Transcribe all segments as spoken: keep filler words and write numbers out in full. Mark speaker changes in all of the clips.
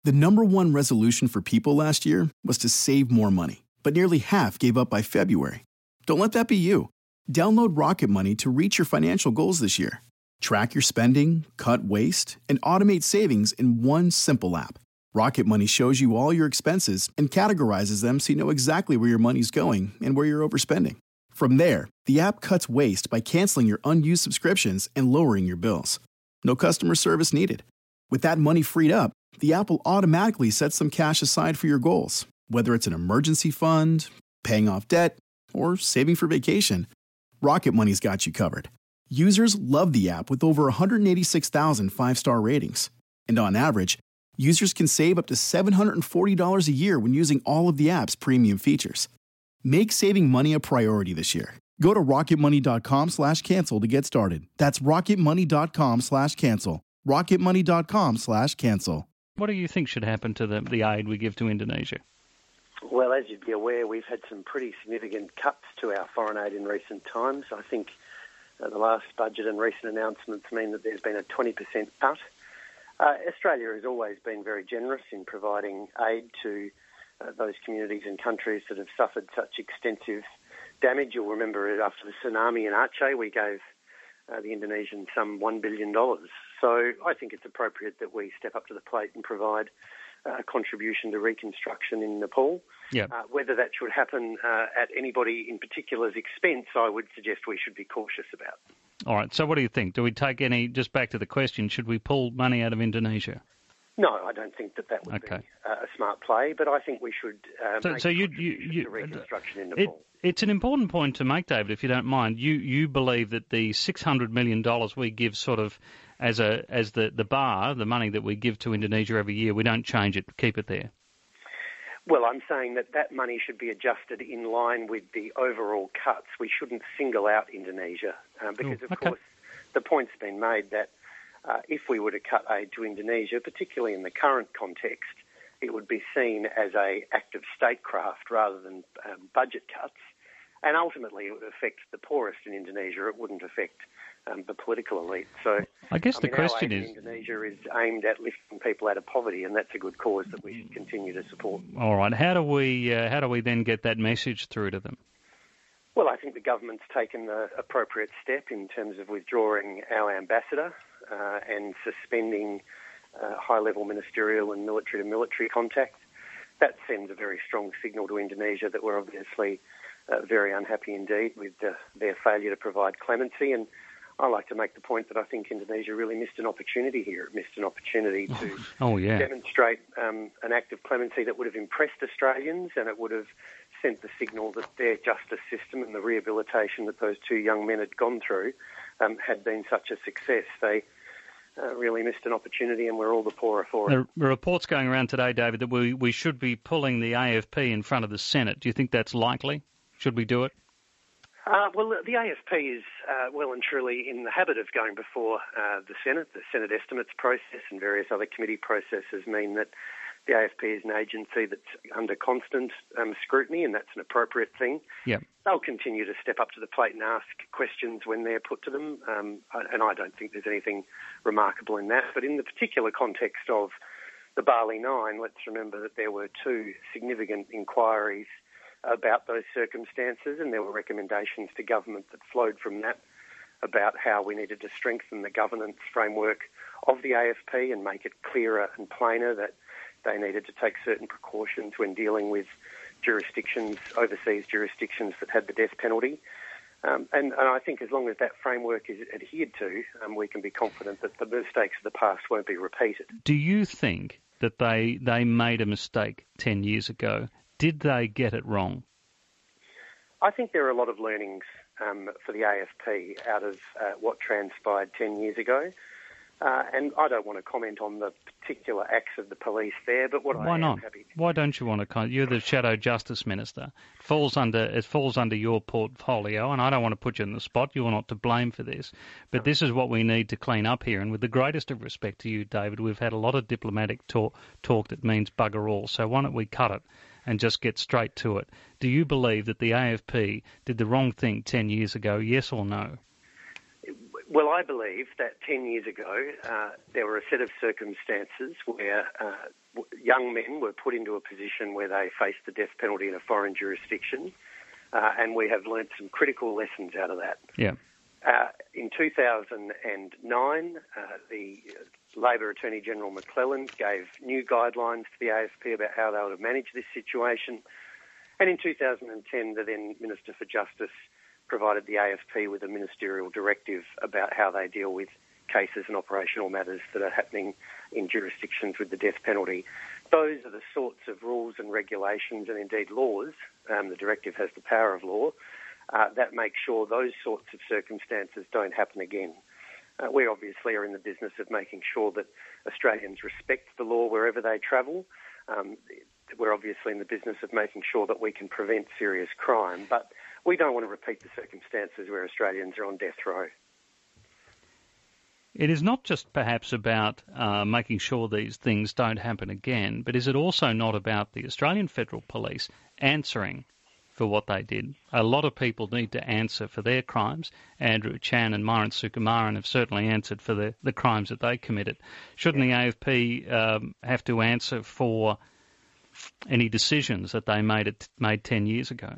Speaker 1: The number one resolution for people last year was to save more money, but nearly half gave up by February. Don't let that be you. Download Rocket Money to reach your financial goals this year. Track your spending, cut waste, and automate savings in one simple app. Rocket Money shows you all your expenses and categorizes them so you know exactly where your money's going and where you're overspending. From there, the app cuts waste by canceling your unused subscriptions and lowering your bills. No customer service needed. With that money freed up, the app will automatically set some cash aside for your goals, whether it's an emergency fund, paying off debt, or saving for vacation. Rocket Money's got you covered. Users love the app with over one hundred eighty-six thousand five-star ratings. And on average, users can save up to seven hundred forty dollars a year when using all of the app's premium features. Make saving money a priority this year. Go to rocketmoney.com slash cancel to get started. That's rocketmoney.com slash cancel. rocketmoney.com slash cancel.
Speaker 2: What do you think should happen to the, the aid we give to Indonesia?
Speaker 3: Well, as you'd be aware, we've had some pretty significant cuts to our foreign aid in recent times. I think uh, the last budget and recent announcements mean that there's been a twenty percent cut. Uh, Australia has always been very generous in providing aid to uh, those communities and countries that have suffered such extensive damage. You'll remember after the tsunami in Aceh, we gave uh, the Indonesians some one billion dollars. So I think it's appropriate that we step up to the plate and provide a contribution to reconstruction in Nepal.
Speaker 2: Yep.
Speaker 3: Uh, whether that should happen uh, at anybody in particular's expense, I would suggest we should be cautious about.
Speaker 2: All right, so what do you think? Do we take any, just back to the question, should we pull money out of Indonesia?
Speaker 3: No, I don't think that that would
Speaker 2: okay.
Speaker 3: be uh, a smart play, but I think we should uh,
Speaker 2: so,
Speaker 3: make
Speaker 2: so
Speaker 3: a
Speaker 2: you,
Speaker 3: contribution
Speaker 2: you, you,
Speaker 3: to reconstruction in
Speaker 2: it,
Speaker 3: Nepal.
Speaker 2: It's an important point to make, David, if you don't mind. You you believe that the six hundred million dollars we give sort of as a as the, the bar, the money that we give to Indonesia every year, we don't change it, keep it there?
Speaker 3: Well, I'm saying that that money should be adjusted in line with the overall cuts. We shouldn't single out Indonesia uh, because,
Speaker 2: Ooh,
Speaker 3: of
Speaker 2: okay.
Speaker 3: course, the point's been made that uh, if we were to cut aid to Indonesia, particularly in the current context, it would be seen as an act of statecraft rather than um, budget cuts. And ultimately, it would affect the poorest in Indonesia. It wouldn't affect um, the political elite. So,
Speaker 2: I guess
Speaker 3: I
Speaker 2: the
Speaker 3: mean,
Speaker 2: question
Speaker 3: our aid
Speaker 2: is,
Speaker 3: in Indonesia is aimed at lifting people out of poverty, and that's a good cause that we should continue to support.
Speaker 2: all right, how do we uh, how do we then get that message through to them?
Speaker 3: Well, I think the government's taken the appropriate step in terms of withdrawing our ambassador uh, and suspending uh, high-level ministerial and military-to-military contact. That sends a very strong signal to Indonesia that we're obviously uh, very unhappy indeed with uh, their failure to provide clemency. And I like to make the point that I think Indonesia really missed an opportunity here. It missed an opportunity to
Speaker 2: oh, yeah.
Speaker 3: demonstrate um, an act of clemency that would have impressed Australians, and it would have sent the signal that their justice system and the rehabilitation that those two young men had gone through um, had been such a success. They uh, really missed an opportunity, and we're all the poorer for it.
Speaker 2: The report's going around today, David, that we, we should be pulling the A F P in front of the Senate. Do you think that's likely? Should we do it?
Speaker 3: Uh, well, the A F P is uh, well and truly in the habit of going before uh, the Senate. The Senate estimates process and various other committee processes mean that the A F P is an agency that's under constant um, scrutiny, and that's an appropriate thing.
Speaker 2: Yep.
Speaker 3: They'll continue to step up to the plate and ask questions when they're put to them, um, and I don't think there's anything remarkable in that. But in the particular context of the Bali Nine, let's remember that there were two significant inquiries about those circumstances, and there were recommendations to government that flowed from that about how we needed to strengthen the governance framework of the A F P and make it clearer and plainer that they needed to take certain precautions when dealing with jurisdictions, overseas jurisdictions that had the death penalty. Um, and, and I think as long as that framework is adhered to, um, we can be confident that the mistakes of the past won't be repeated.
Speaker 2: Do you think that they they made a mistake ten years ago? Did they get it wrong?
Speaker 3: I think there are a lot of learnings um, for the A F P out of uh, what transpired ten years ago. Uh, and I don't want to comment on the particular acts of the police there, but what
Speaker 2: Why
Speaker 3: I am
Speaker 2: not?
Speaker 3: happy to...
Speaker 2: Why don't you want to comment? You're the Shadow Justice Minister. It falls under it falls under your portfolio, and I don't want to put you in the spot. You're not to blame for this. But this is what we need to clean up here. And with the greatest of respect to you, David, we've had a lot of diplomatic talk, talk that means bugger all. So why don't we cut it and just get straight to it? Do you believe that the A F P did the wrong thing ten years ago, yes or no?
Speaker 3: Well, I believe that ten years ago uh, there were a set of circumstances where uh, young men were put into a position where they faced the death penalty in a foreign jurisdiction, uh, and we have learnt some critical lessons out of that.
Speaker 2: Yeah.
Speaker 3: Uh, in two thousand nine, uh, the Labor Attorney General McClelland gave new guidelines to the A F P about how they would manage this situation. And in two thousand ten, the then Minister for Justice provided the A F P with a ministerial directive about how they deal with cases and operational matters that are happening in jurisdictions with the death penalty. Those are the sorts of rules and regulations and indeed laws, um, the directive has the power of law, uh, that make sure those sorts of circumstances don't happen again. Uh, we obviously are in the business of making sure that Australians respect the law wherever they travel. Um, we're obviously in the business of making sure that we can prevent serious crime, but we don't want to repeat the circumstances where Australians are on death row.
Speaker 2: It is not just perhaps about uh, making sure these things don't happen again, but is it also not about the Australian Federal Police answering for what they did? A lot of people need to answer for their crimes. Andrew Chan and Myuran Sukumaran have certainly answered for the, the crimes that they committed. Shouldn't the A F P um, have to answer for any decisions that they made it, made ten years ago?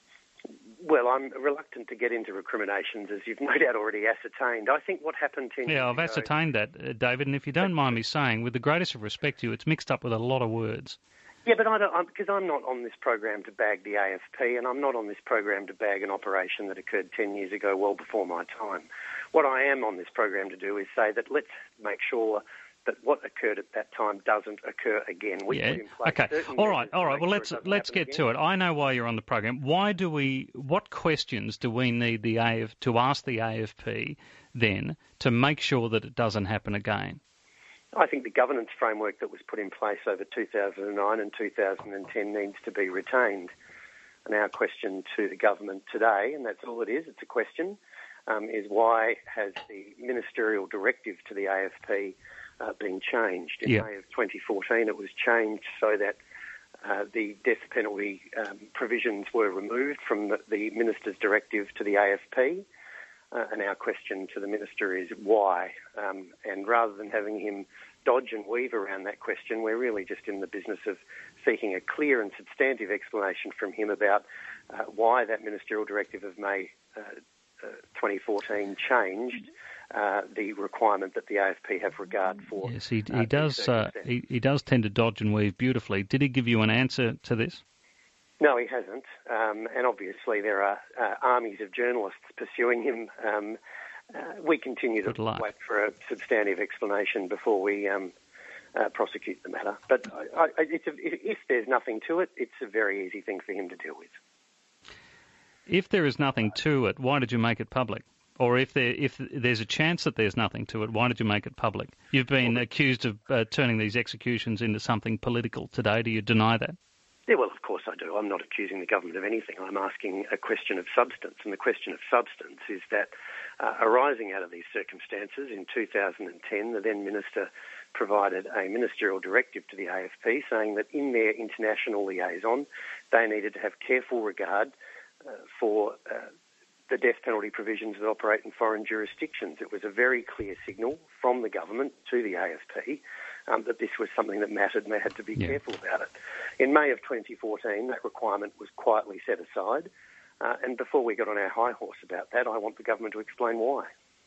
Speaker 3: Well, I'm reluctant to get into recriminations, as you've no doubt already ascertained. I think what happened ten years ago...
Speaker 2: Yeah, I've ascertained that, uh, David, and if you don't mind me saying, with the greatest of respect to you, it's mixed up with a lot of words.
Speaker 3: Yeah, but I don't, I'm, because I'm not on this program to bag the A F P, and I'm not on this program to bag an operation that occurred ten years ago, well before my time. What I am on this program to do is say that let's make sure that what occurred at that time doesn't occur again. We
Speaker 2: yeah.
Speaker 3: put in place
Speaker 2: okay. All right. All right. Well, let's let's get again. to it. I know why you're on the program. Why do we? What questions do we need the A F to ask the A F P then to make sure that it doesn't happen again?
Speaker 3: I think the governance framework that was put in place over two thousand nine and two thousand ten needs to be retained. And our question to the government today, and that's all it is, it's a question, um, is why has the ministerial directive to the A F P Uh, being changed. In
Speaker 2: yeah.
Speaker 3: May of twenty fourteen, it was changed so that uh, the death penalty um, provisions were removed from the, the Minister's directive to the A F P. Uh, and our question to the Minister is why? Um, and rather than having him dodge and weave around that question, we're really just in the business of seeking a clear and substantive explanation from him about uh, why that ministerial directive of May uh, uh, twenty fourteen changed Uh, the requirement that the A F P have regard for.
Speaker 2: Yes, he,
Speaker 3: uh,
Speaker 2: he does. Uh, he, he does tend to dodge and weave beautifully. Did he give you an answer to this?
Speaker 3: No, he hasn't. Um, and obviously, there are uh, armies of journalists pursuing him. Um, uh, we continue
Speaker 2: Good
Speaker 3: to
Speaker 2: luck.
Speaker 3: wait for a substantive explanation before we um, uh, prosecute the matter. But I, I, it's a, if there's nothing to it, it's a very easy thing for him to deal with.
Speaker 2: If there is nothing to it, why did you make it public? Or if there if there's a chance that there's nothing to it, why did you make it public? You've been well, accused of uh, turning these executions into something political today. Do you deny that?
Speaker 3: Yeah, well, of course I do. I'm not accusing the government of anything. I'm asking a question of substance. And the question of substance is that uh, arising out of these circumstances, in two thousand ten, the then Minister provided a ministerial directive to the A F P saying that in their international liaison, they needed to have careful regard uh, for... Uh, the death penalty provisions that operate in foreign jurisdictions. It was a very clear signal from the government to the A F P um, that this was something that mattered and they had to be
Speaker 2: yeah.
Speaker 3: careful about it. In May of twenty fourteen, that requirement was quietly set aside. Uh, and before we got on our high horse about that, I want the government to explain why.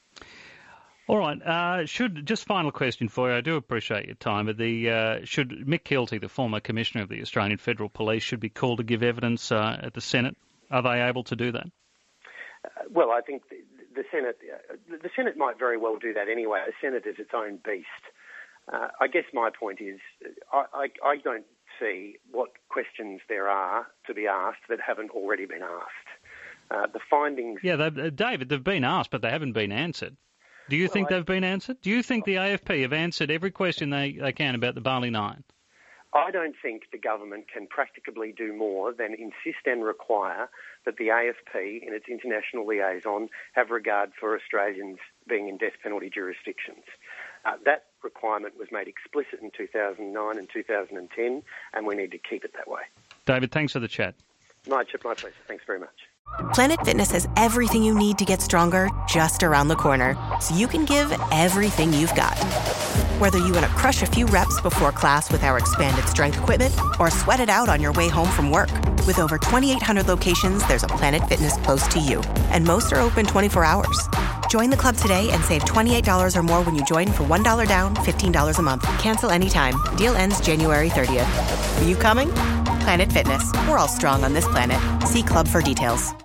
Speaker 2: All right. Uh, should just final question for you. I do appreciate your time. But the uh, should Mick Keelty, the former Commissioner of the Australian Federal Police, should be called to give evidence uh, at the Senate? Are they able to do that?
Speaker 3: Uh, well, I think the, the Senate uh, the Senate might very well do that anyway. The Senate is its own beast. Uh, I guess my point is I, I, I don't see what questions there are to be asked that haven't already been asked. Uh, the findings...
Speaker 2: Yeah, uh, David, they've been asked, but they haven't been answered. Do you well, think I, they've been answered? Do you think the A F P have answered every question they, they can about the Bali Nine?
Speaker 3: I don't think the government can practicably do more than insist and require that the A F P in its international liaison have regard for Australians being in death penalty jurisdictions. Uh, that requirement was made explicit in two thousand nine and two thousand ten, and we need to keep it that way.
Speaker 2: David, thanks for the chat.
Speaker 3: My, my pleasure. Thanks very much.
Speaker 4: Planet Fitness has everything you need to get stronger just around the corner, so you can give everything you've got. Whether you want to crush a few reps before class with our expanded strength equipment or sweat it out on your way home from work, with over twenty-eight hundred locations, there's a Planet Fitness close to you. And most are open twenty-four hours. Join the club today and save twenty-eight dollars or more when you join for one dollar down, fifteen dollars a month. Cancel anytime. Deal ends January thirtieth. Are you coming? Planet Fitness. We're all strong on this planet. See club for details.